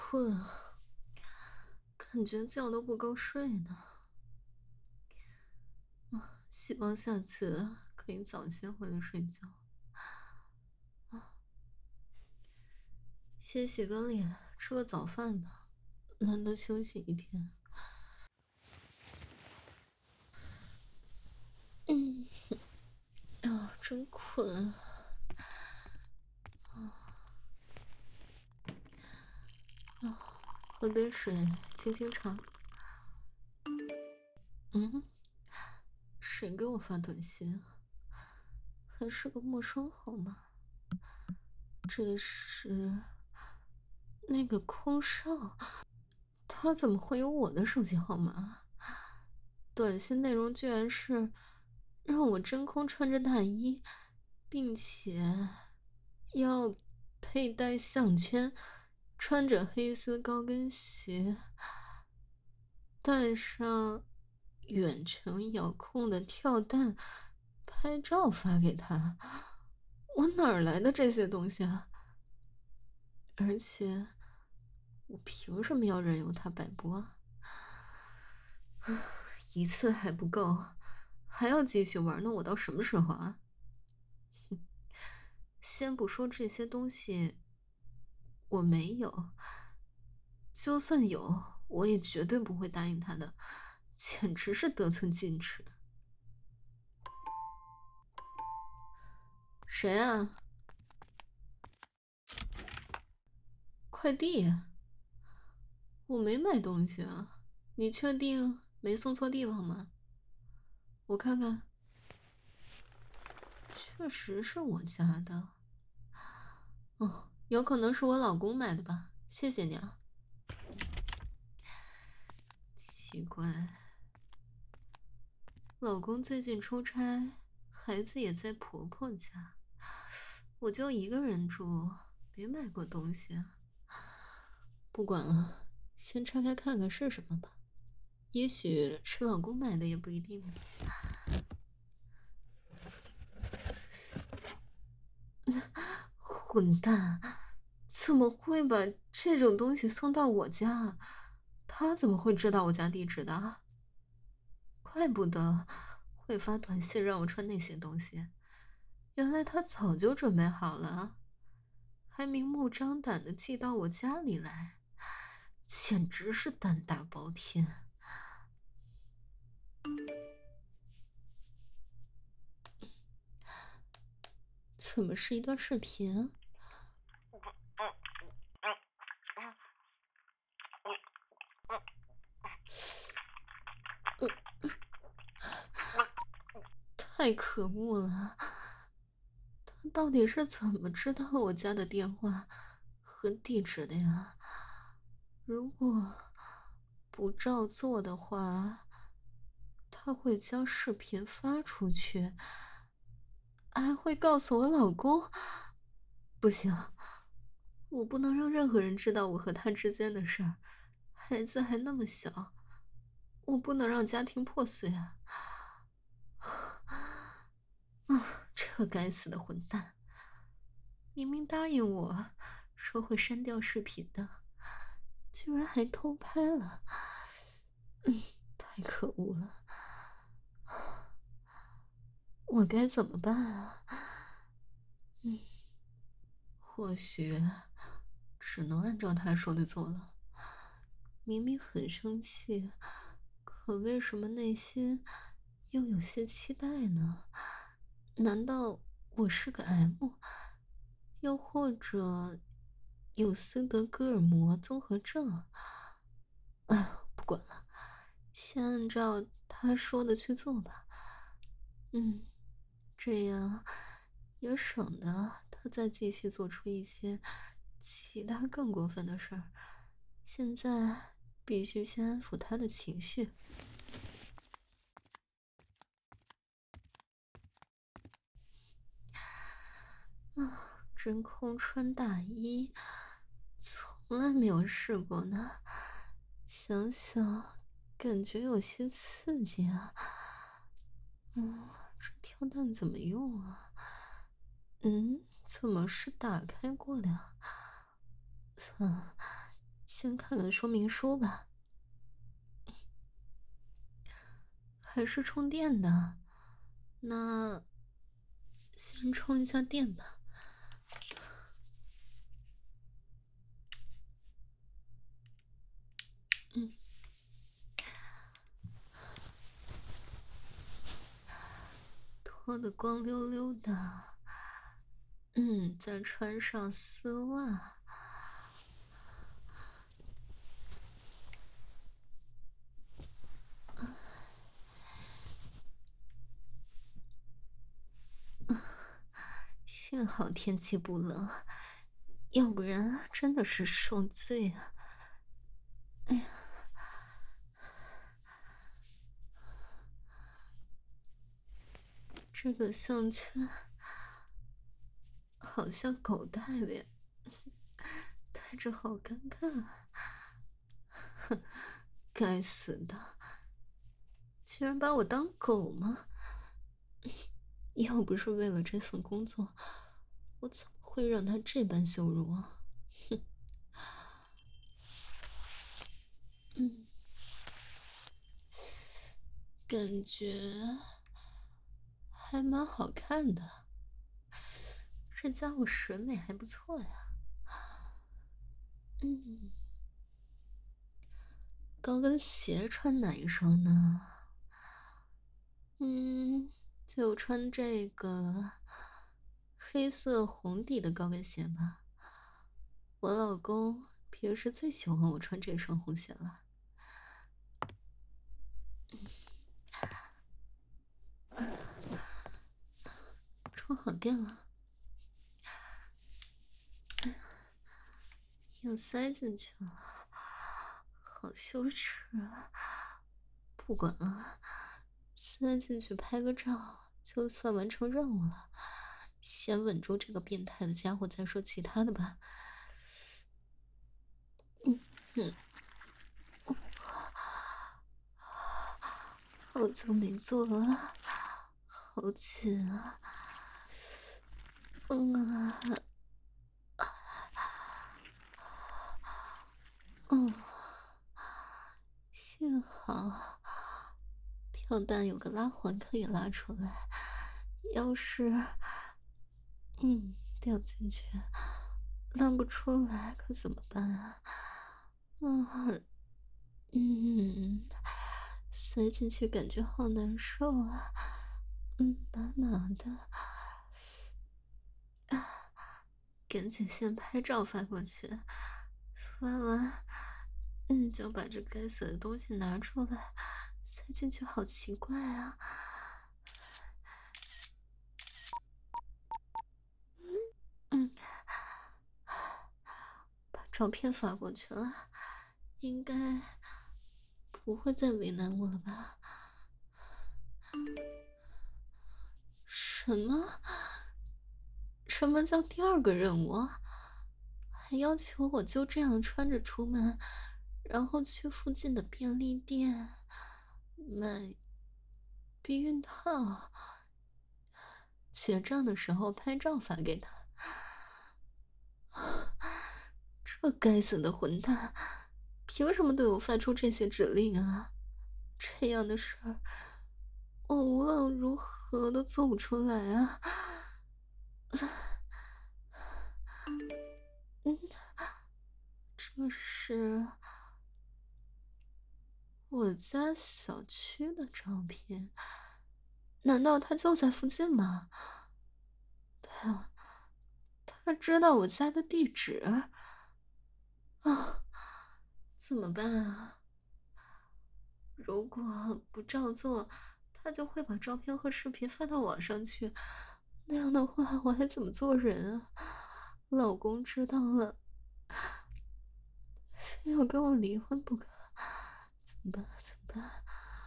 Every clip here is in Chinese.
困啊，感觉觉都不够睡呢。希望下次可以早些回来睡觉。先洗个脸，吃个早饭吧，难得休息一天。真困。喝杯水，清清肠。嗯，谁给我发短信啊？还是个陌生号码。这是那个空少，他怎么会有我的手机号码？短信内容居然是让我真空穿着大衣，并且要佩戴项圈，穿着黑丝高跟鞋，带上远程遥控的跳蛋，拍照发给他。我哪儿来的这些东西啊？而且，我凭什么要任由他摆布啊？一次还不够，还要继续玩，那我到什么时候啊？先不说这些东西我没有，就算有，我也绝对不会答应他的，简直是得寸进尺。谁啊？快递？我没买东西啊，你确定没送错地方吗？我看看，确实是我家的。哦，有可能是我老公买的吧，谢谢你啊。奇怪，老公最近出差，孩子也在婆婆家，我就一个人住，没买过东西啊。不管了，先拆开看看是什么吧，也许是老公买的，也不一定呢。混蛋，怎么会把这种东西送到我家？他怎么会知道我家地址的？怪不得会发短信让我穿那些东西，原来他早就准备好了，还明目张胆的寄到我家里来，简直是胆大包天。怎么是一段视频？太可恶了！他到底是怎么知道我家的电话和地址的呀？如果不照做的话，他会将视频发出去，还会告诉我老公。不行，我不能让任何人知道我和他之间的事儿。孩子还那么小，我不能让家庭破碎啊！这个该死的混蛋，明明答应我说会删掉视频的，居然还偷拍了。太可恶了！我该怎么办啊？或许只能按照他说的做了。明明很生气，可为什么内心又有些期待呢？难道我是个 M？又或者有斯德哥尔摩综合症？不管了，先按照他说的去做吧。这样也省得他再继续做出一些其他更过分的事儿。现在必须先安抚他的情绪。真空穿大衣，从来没有试过呢。想想，感觉有些刺激啊。这跳蛋怎么用啊？怎么是打开过的呀？算了， 先看看说明书吧。还是充电的，那先充一下电吧。脱得光溜溜的，再穿上丝袜。幸好天气不冷，要不然真的是受罪啊！哎呀，这个项圈好像狗戴的呀，戴着好尴尬啊！哼，该死的，居然把我当狗吗？要不是为了这份工作，我怎么会让他这般羞辱啊？哼，感觉还蛮好看的，这家伙审美还不错呀。高跟鞋穿哪一双呢？就穿这个黑色红底的高跟鞋吧。我老公平时最喜欢我穿这双红鞋了。充好电了，又塞进去了，好羞耻啊！不管了，塞进去拍个照，就算完成任务了。先稳住这个变态的家伙，再说其他的吧。好久没做了，好紧啊！幸好跳蛋有个拉环可以拉出来，要是掉进去拉不出来可怎么办啊？嗯塞进去感觉好难受啊，麻麻的。赶紧先拍照发过去，发完，就把这该死的东西拿出来，塞进去，好奇怪啊！嗯，把照片发过去了，应该不会再为难我了吧？什么？什么叫第二个任务？还要求我就这样穿着出门，然后去附近的便利店买避孕套，结账的时候拍照发给他。这该死的混蛋，凭什么对我发出这些指令啊？这样的事儿，我无论如何都做不出来啊！这是我家小区的照片，难道他就在附近吗？对啊，他知道我家的地址啊，怎么办啊？如果不照做，他就会把照片和视频发到网上去，那样的话我还怎么做人啊？老公知道了，非要跟我离婚不可，怎么办？怎么办？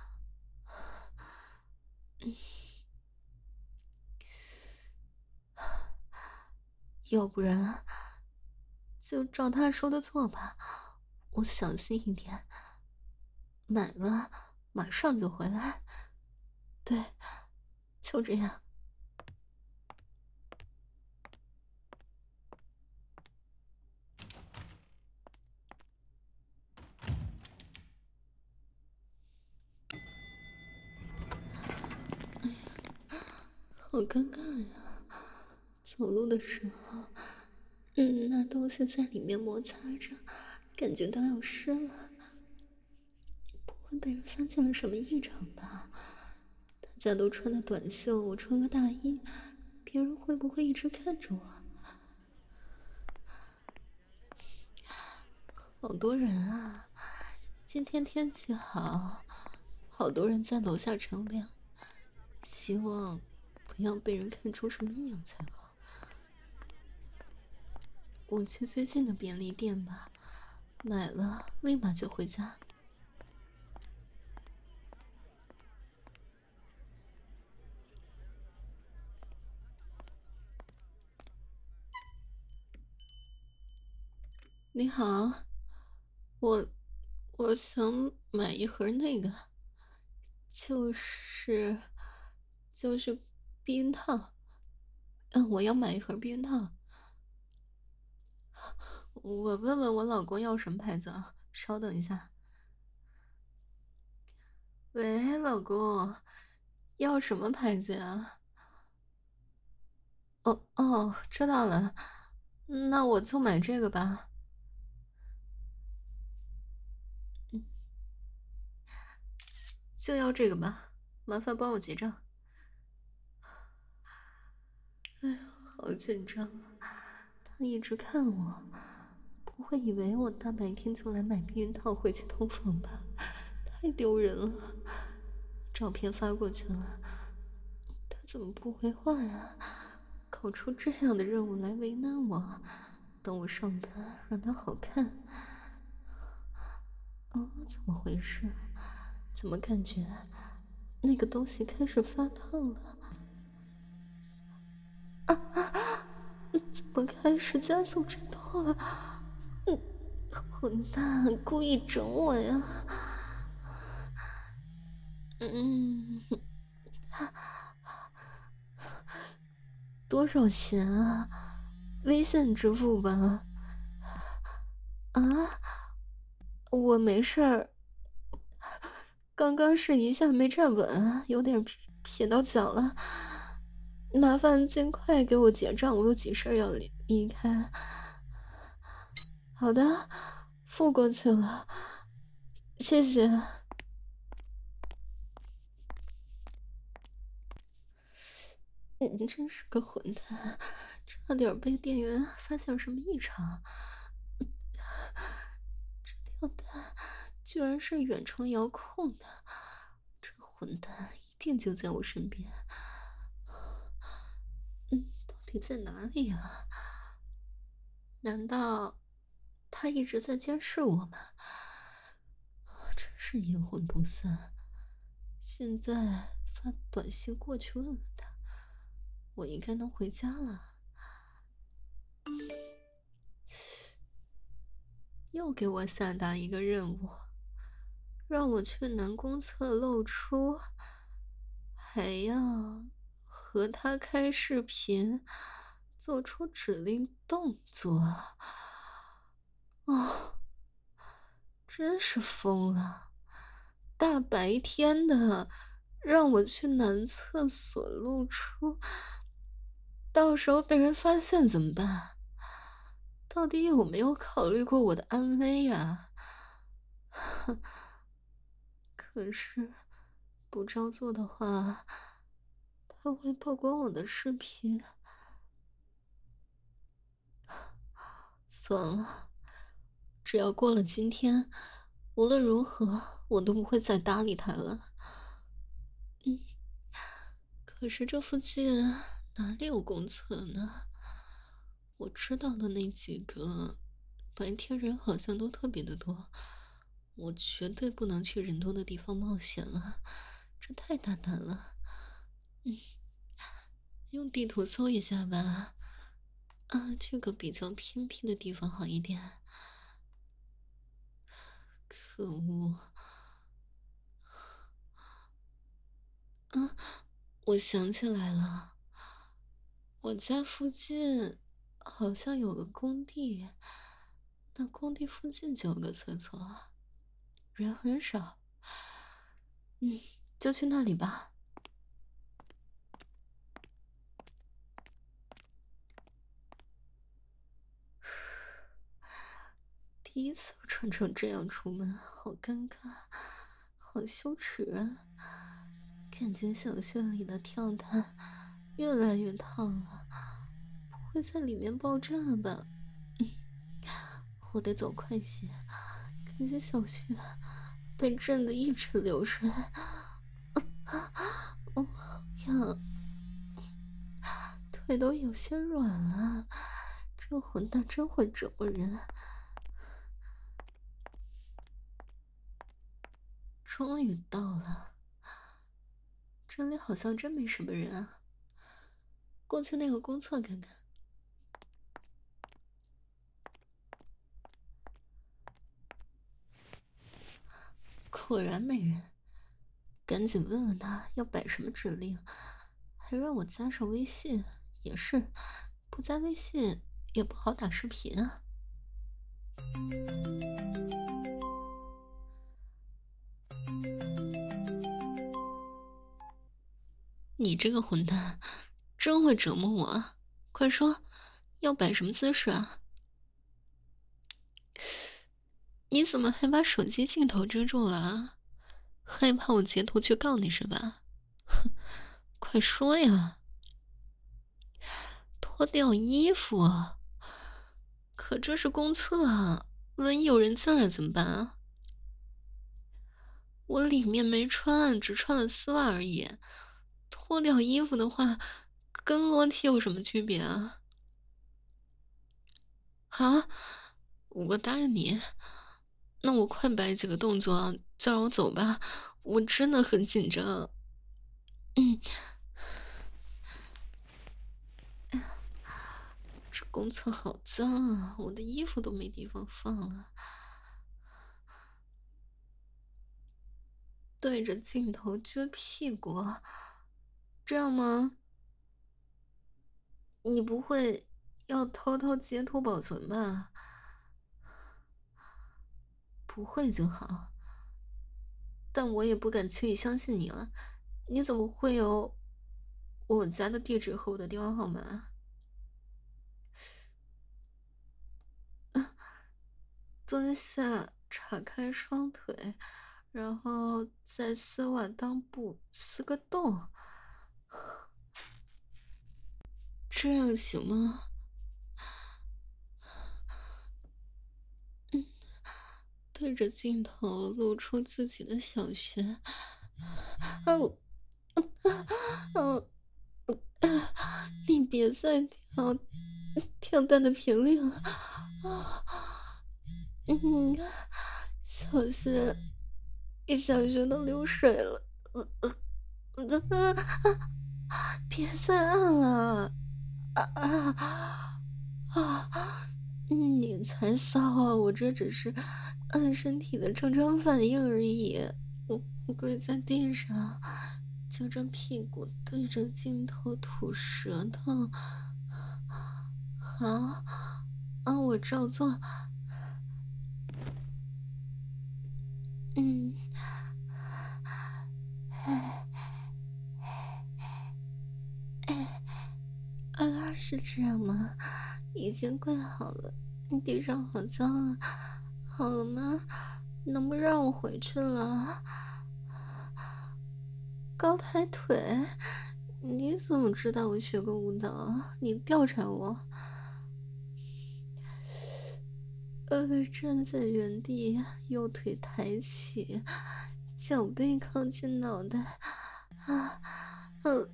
要不然就照他说的做吧，我小心一点。买了，马上就回来。对，就这样。 好尴尬呀！走路的时候，那东西在里面摩擦着，感觉到要湿了。不会被人发现了什么异常吧？大家都穿的短袖，我穿个大衣，别人会不会一直看着我？好多人啊！今天天气好，好多人在楼下乘凉，希望不要被人看出什么异样才好。我去最近的便利店吧，买了立马就回家。你好，我我想买一盒那个，就是就是避孕套。我要买一盒避孕套。我问问我老公要什么牌子啊？稍等一下。喂，老公，要什么牌子呀？哦哦，知道了，那我就买这个吧。就要这个吧，麻烦帮我结账。哎呀，好紧张啊！他一直看我，不会以为我大白天就来买避孕套回去同房吧？太丢人了。照片发过去了，他怎么不回话呀？搞出这样的任务来为难我，等我上班让他好看。怎么回事？怎么感觉那个东西开始发烫了？怎么开始加速战斗了？混蛋，故意整我呀！嗯，多少钱啊？微信支付吧。啊，我没事儿，刚刚是一下没站稳，有点撇到脚了。麻烦尽快给我结账，我有急事要离开。好的，付过去了，谢谢。你真是个混蛋，差点被店员发现什么异常。这吊带居然是远程遥控的，这混蛋一定就在我身边。到底在哪里啊？难道他一直在监视我吗？真是阴魂不散。现在发短信过去问问他，我应该能回家了。又给我下达一个任务，让我去南宫侧露出，还要和他开视频，做出指令动作。哦，真是疯了！大白天的，让我去男厕所露出，到时候被人发现怎么办？到底有没有考虑过我的安危呀？可是不照做的话，他会曝光我的视频。算了，只要过了今天，无论如何我都不会再搭理他了。可是这附近哪里有公厕呢？我知道的那几个，白天人好像都特别的多，我绝对不能去人多的地方冒险了，这太大胆了。用地图搜一下吧。这个比较偏僻的地方好一点。可恶！我想起来了，我家附近好像有个工地，那工地附近就有个厕所，人很少。就去那里吧。 第一次穿成这样出门，好尴尬，好羞耻啊！感觉小穴里的跳蛋越来越烫了，不会在里面爆炸吧？我得走快些，感觉小穴被震得一直流水。哦，呀，腿都有些软了，这混蛋真会折磨人。终于到了，这里好像真没什么人啊。过去那个公厕看看。果然没人，赶紧问问他要摆什么指令，还让我加上微信，也是，不加微信也不好打视频啊。你这个混蛋，真会折磨我啊！快说，要摆什么姿势啊？你怎么还把手机镜头遮住了啊？害怕我截图去告你是吧？哼，快说呀！脱掉衣服啊！可这是公厕啊，万一有人进来怎么办啊？我里面没穿，只穿了丝袜而已。脱掉衣服的话，跟裸体有什么区别啊？啊，我答应你，那我快摆几个动作啊，就让我走吧，我真的很紧张。嗯，这公厕好脏啊，我的衣服都没地方放了。对着镜头撅屁股，这样吗？你不会要偷偷截图保存吧？不会就好，但我也不敢轻易相信你了。你怎么会有我家的地址和我的电话号码？蹲下，岔开双腿，然后在丝袜裆部撕个洞，这样行吗？对着镜头露出自己的小穴，哦，哦，你别再跳蛋的频率了，啊，小穴，小穴都流水了，别再按了，你才骚啊！我这只是按身体的正常反应而已。我跪在地上，就着屁股对着镜头吐舌头。好，我照做。嗯，是这样吗？已经跪好了，地上好脏啊。好了吗？能不让我回去了？高抬腿？你怎么知道我学过舞蹈？你调查我？站在原地，右腿抬起，脚背靠近脑袋，啊，嗯，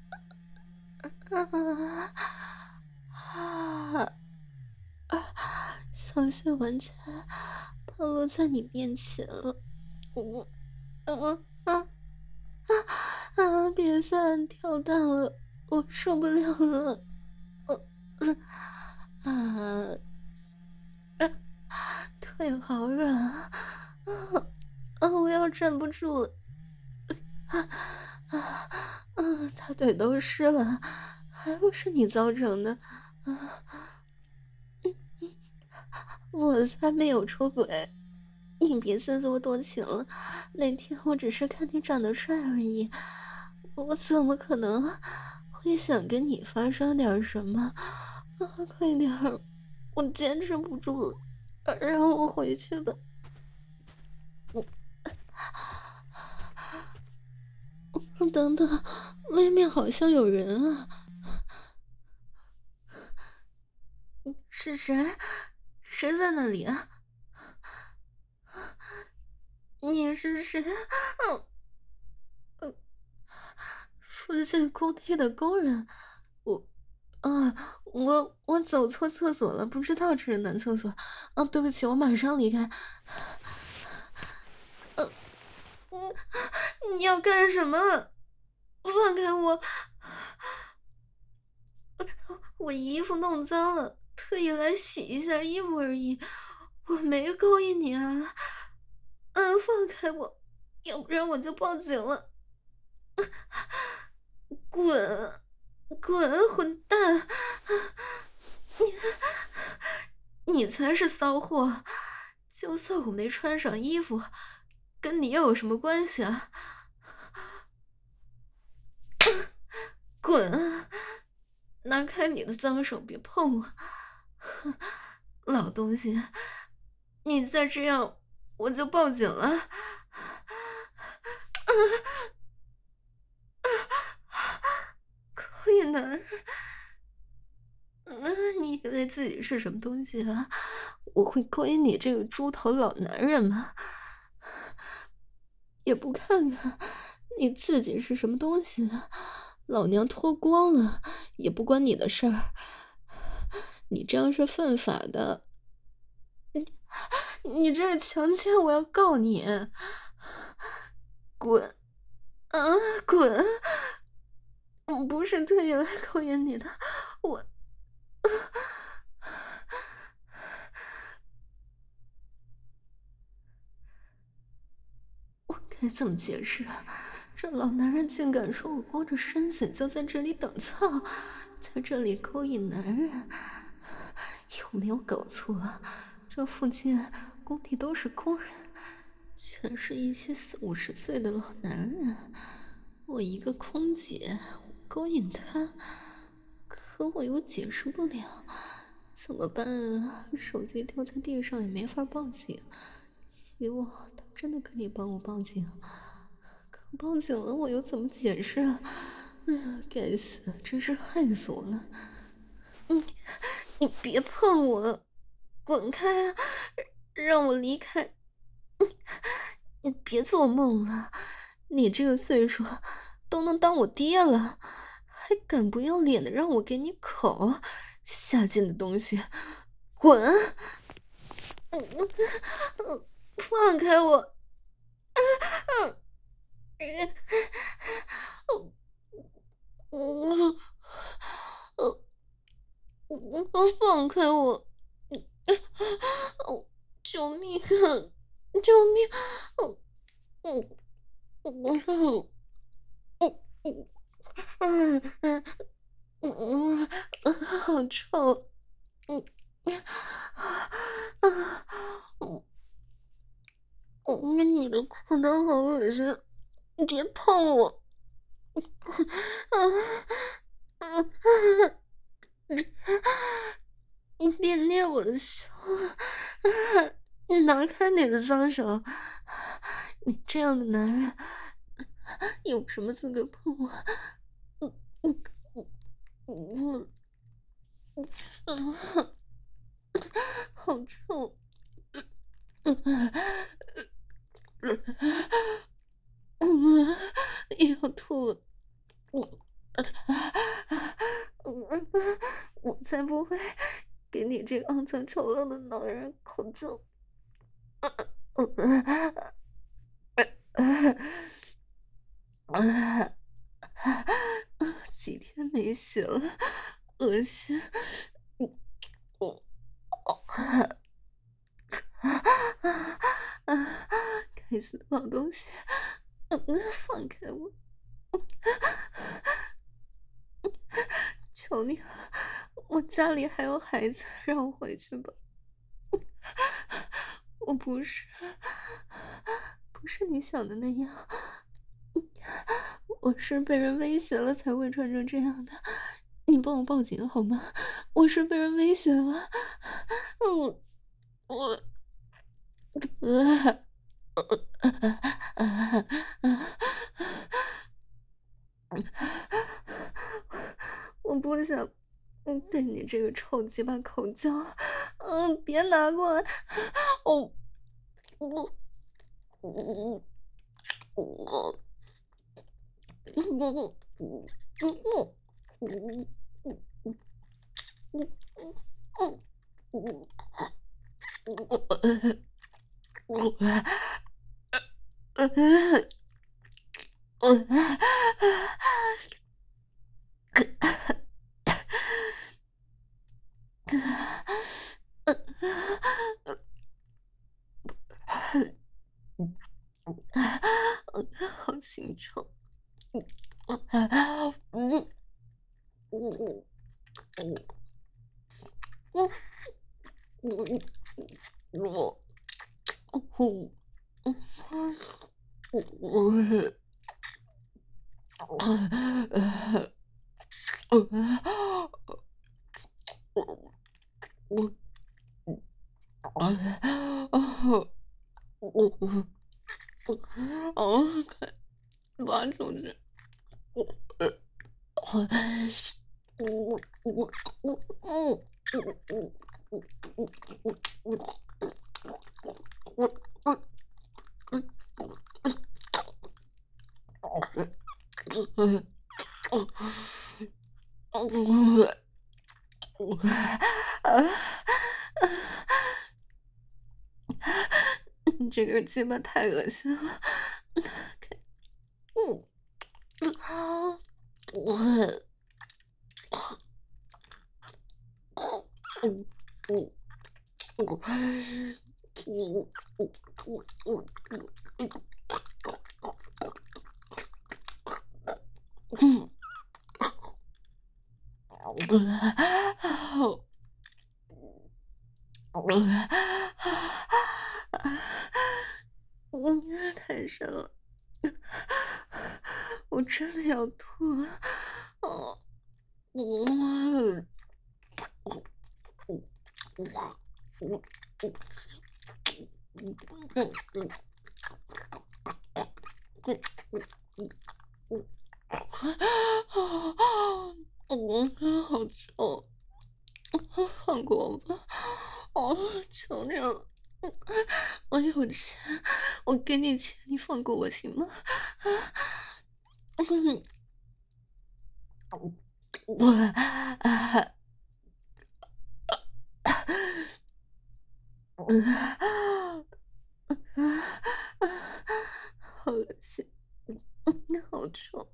啊，小雪完全暴露在你面前了，我，啊，别再按跳蛋了，我受不了了，啊，腿好软啊，我要站不住了，大腿都湿了，还不是你造成的，我才没有出轨，你别自作多情了，那天我只是看你长得帅而已，我怎么可能会想跟你发生点什么？快点儿，我坚持不住了。 让我回去吧。等等，外面好像有人啊！是谁？谁在那里啊？你是谁？附近工地的工人。我，我走错厕所了，不知道这是男厕所。对不起，我马上离开。你要干什么？放开我！我衣服弄脏了，特意来洗一下衣服而已，我没勾引你啊！放开我，要不然我就报警了！滚，滚，混蛋！你才是骚货！就算我没穿上衣服，跟你又有什么关系啊？滚！拿开你的脏手，别碰我！老东西，你再这样，我就报警了！可以男人，你以为自己是什么东西啊？我会勾引你这个猪头老男人吗？也不看看你自己是什么东西啊！老娘脱光了也不关你的事儿，你这样是犯法的。你这是强奸，我要告你！滚！啊，滚！我不是特意来勾引你的，我该怎么解释啊？这老男人竟敢说我光着身子就在这里等操，在这里勾引男人，有没有搞错啊？这附近工地都是工人，全是一些40-50岁的老男人。我一个空姐，我勾引他，可我又解释不了，怎么办啊？手机掉在地上也没法报警，希望他真的可以帮我报警。可报警了，我又怎么解释啊？哎呀，该死，真是害死我了！你别碰我，滚开啊！让我离开！你别做梦了，你这个岁数都能当我爹了，还敢不要脸的让我给你口，下贱的东西，滚！放开我！放开我！救命啊！救命！好臭！你的裤裆好恶心，你别碰我！你别捏我的胸！你拿开你的脏手！你这样的男人有什么资格碰我？好臭！要吐了！我才不会给你这个肮脏丑陋的男人口重！几天没洗了，恶心！该死的老东西！放开我！求你了，我家里还有孩子，让我回去吧。我不是你想的那样，我是被人威胁了才会穿成这样的。你帮我报警好吗？我是被人威胁了。 我不想被你这个臭鸡巴口交，别拿过来，哦，我我我好心臭，快拔出去！你这个鸡巴太恶心了！太深了，我真的要吐了。哦，好臭！放过我吧！哦，求你了！我有钱，我给你钱，你放过我行吗？我好恶心，好臭！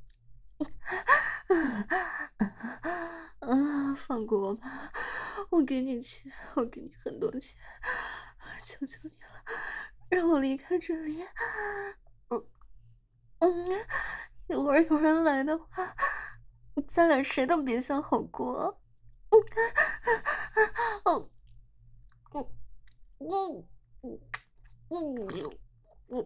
放过我吧！我给你钱，我给你很多钱，求求你了，让我离开这里。嗯嗯，一会儿有人来的话，咱俩谁都别想好过。嗯嗯嗯嗯嗯嗯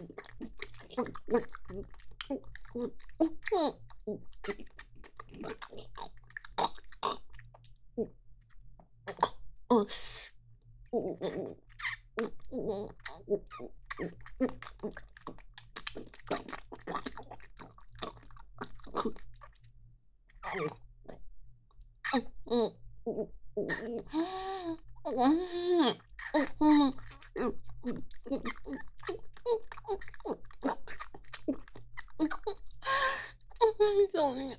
救命！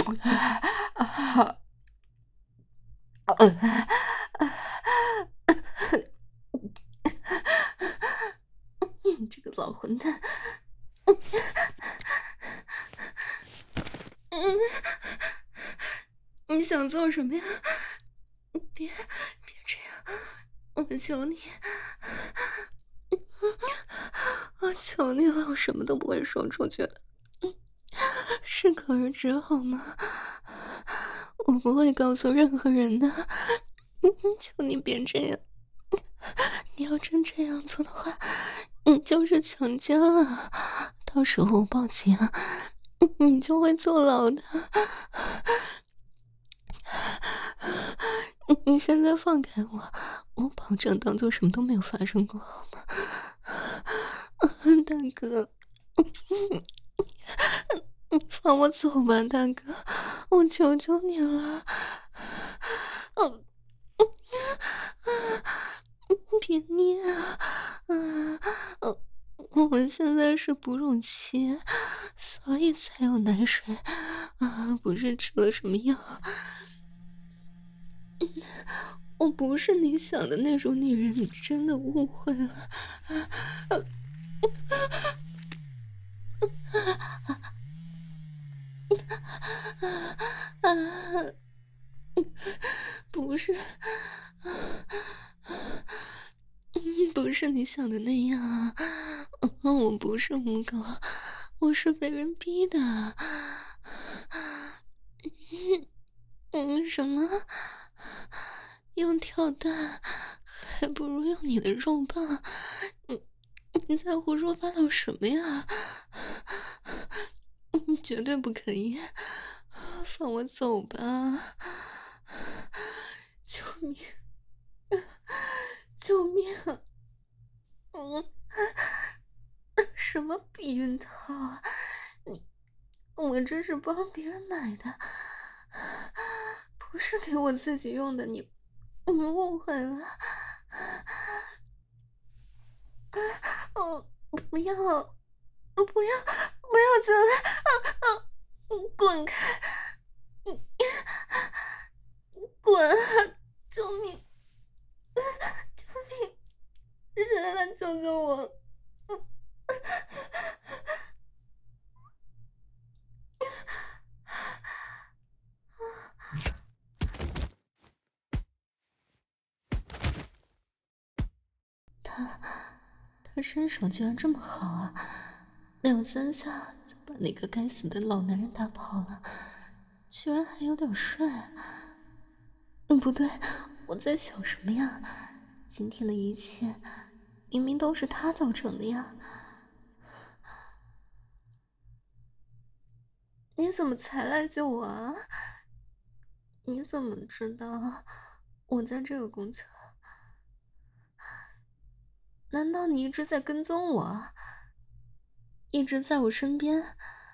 你这个老混蛋！你想做什么呀？别这样，我求你，我求你了，我什么都不会说出去的，适可而止好吗？我不会告诉任何人的，求你别这样。你要真这样做的话，你就是强奸了，到时候我报警，你就会坐牢的。你现在放开我，我保证当做什么都没有发生过，好吗？大哥，你放我走吧，大哥，我求求你了。别捏啊！我们现在是哺乳期，所以才有奶水不是吃了什么药。我不是你想的那种女人，你真的误会了。不是，不是你想的那样啊！我不是母狗，我是被人逼的。什么？用跳蛋，还不如用你的肉棒。你在胡说八道什么呀？你绝对不可以！放我走吧！救命！救命！什么避孕套啊？我这是帮别人买的，不是给我自己用的，你误会了。不要，不要进来！滚开！滚！救命！救命！谁来救救我？他身手居然这么好啊！2、3下就把那个该死的老男人打跑了，居然还有点帅。不对，我在想什么呀？今天的一切明明都是他造成的呀！你怎么才来救我啊？你怎么知道我在这个公厕？难道你一直在跟踪我？一直在我身边？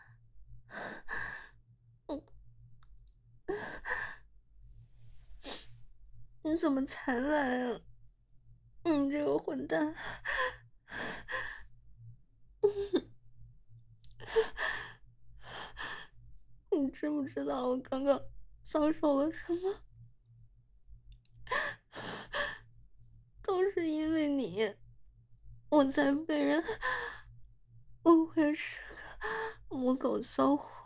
你怎么才来啊？你这个混蛋！你知不知道我刚刚遭受了什么？都是因为你，我才被人误会是个母狗骚货。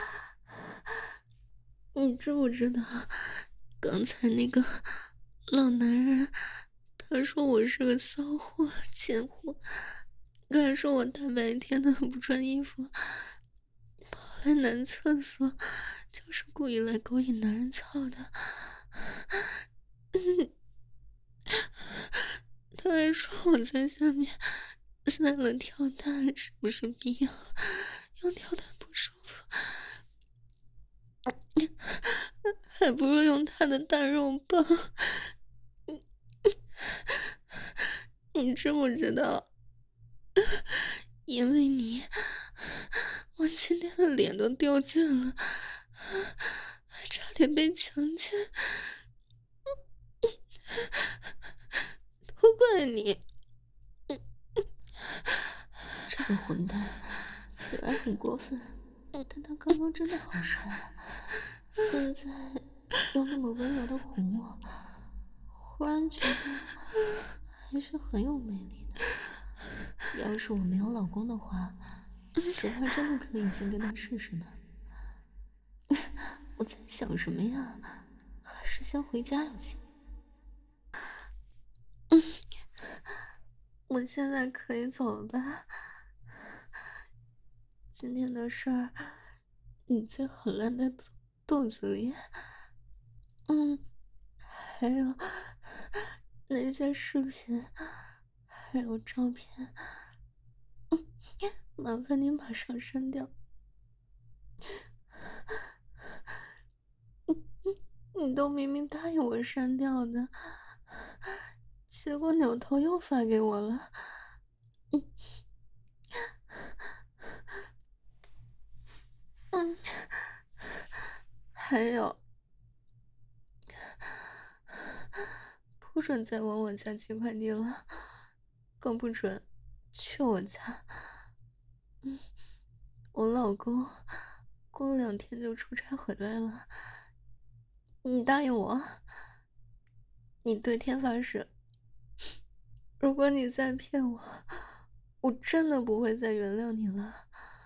你知不知道，刚才那个老男人，他说我是个骚货、贱货，还说我大白天的不穿衣服，跑来男厕所，就是故意来勾引男人操的。他还说我在下面塞了跳蛋，是不是必要了？用跳蛋不舒服，还不如用他的大肉棒。你知不知道？因为你，我今天的脸都丢尽了，还差点被强奸。都怪你！这个混蛋，虽然很过分， 但他刚刚真的好帅啊，现在又那么温柔的哄我，忽然觉得还是很有魅力的。要是我没有老公的话，只怕真的可以先跟他试试呢。我在想什么呀？还是先回家要紧。我现在可以走了吧？今天的事儿，你最好烂在肚子里。嗯，还有那些视频，还有照片，麻烦你马上删掉。你都明明答应我删掉的，结果扭头又发给我了。嗯，还有，不准再往我家寄快递了，更不准去我家。我老公过了2天就出差回来了，你答应我，你对天发誓，如果你再骗我，我真的不会再原谅你了。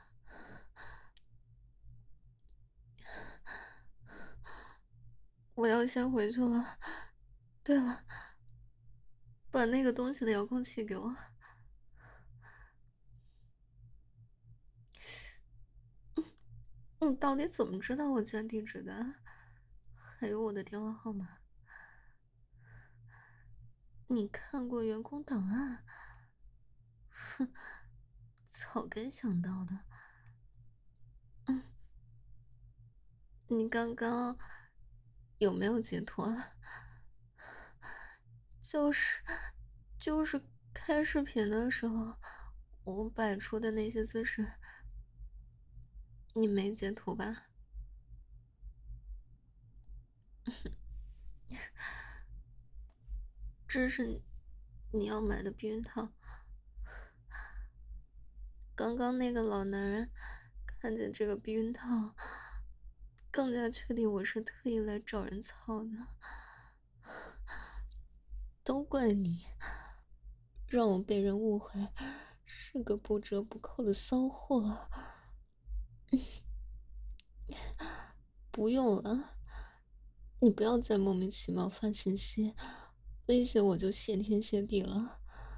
我要先回去了。对了，把那个东西的遥控器给我。你到底怎么知道我家地址的？还有我的电话号码？你看过员工档案？哼，早该想到的。你刚刚有没有截图啊？就是就是开视频的时候，我摆出的那些姿势，你没截图吧？这是你要买的避孕套。刚刚那个老男人看见这个避孕套，更加确定我是特意来找人操的。都怪你，让我被人误会是个不折不扣的骚货。不用了，你不要再莫名其妙发信息威胁我，就谢天谢地了。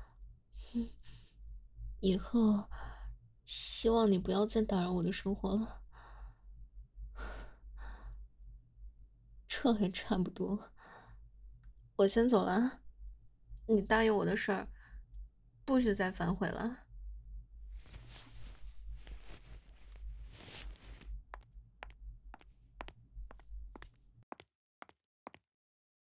以后希望你不要再打扰我的生活了。这还差不多，我先走了啊。你答应我的事儿，不许再反悔了。